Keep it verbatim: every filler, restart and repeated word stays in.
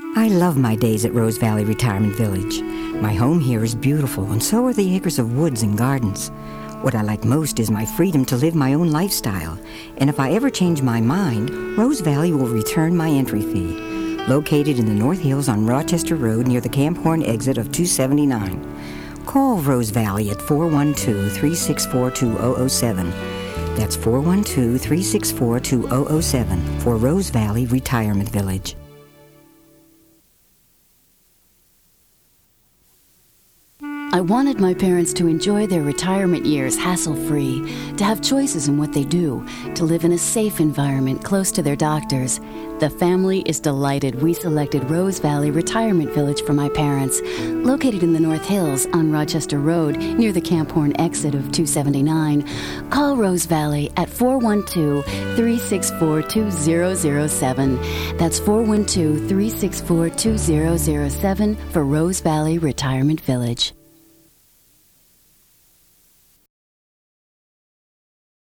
I love my days at Rose Valley Retirement Village. My home here is beautiful, and so are the acres of woods and gardens. What I like most is my freedom to live my own lifestyle, and if I ever change my mind, Rose Valley will return my entry fee. Located in the North Hills on Rochester Road near the Camp Horn exit of two seventy-nine. Call Rose Valley at four one two, three six four, two zero zero seven. That's four one two, three six four, two zero zero seven for Rose Valley Retirement Village. I wanted my parents to enjoy their retirement years hassle-free, to have choices in what they do, to live in a safe environment close to their doctors. The family is delighted we selected Rose Valley Retirement Village for my parents, located in the North Hills on Rochester Road near the Camp Horn exit of two seventy-nine. Call Rose Valley at four one two, three six four, two zero zero seven. That's four one two, three six four, two zero zero seven for Rose Valley Retirement Village.